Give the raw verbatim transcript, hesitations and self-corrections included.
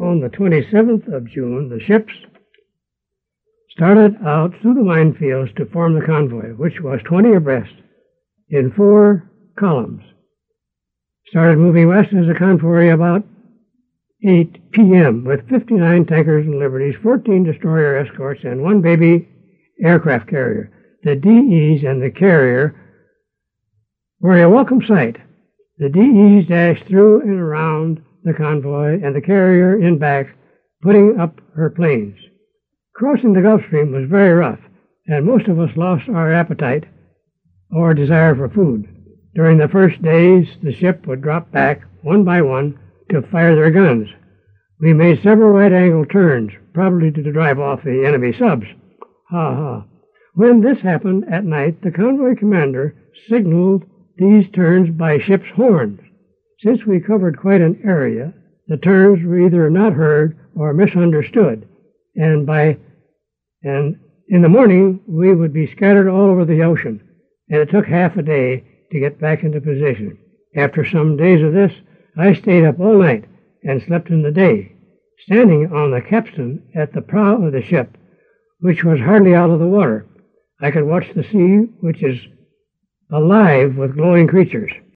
on the twenty-seventh of June, the ships started out through the minefields to form the convoy, which was twenty abreast in four columns. Started moving west as a convoy about eight p m with fifty-nine tankers and liberties, fourteen destroyer escorts, and one baby aircraft carrier. The D Es and the carrier were a welcome sight. The D Es dashed through and around the convoy, and the carrier in back, putting up her planes. Crossing the Gulf Stream was very rough, and most of us lost our appetite or desire for food. During the first days, the ship would drop back one by one to fire their guns. We made several right-angle turns, probably to drive off the enemy subs. Ha ha. When this happened at night, the convoy commander signaled these turns by ship's horns. Since we covered quite an area, the turns were either not heard or misunderstood, and by and in the morning we would be scattered all over the ocean, and it took half a day to get back into position. After some days of this, I stayed up all night and slept in the day, standing on the capstan at the prow of the ship, which was hardly out of the water. I could watch the sea, which is alive with glowing creatures.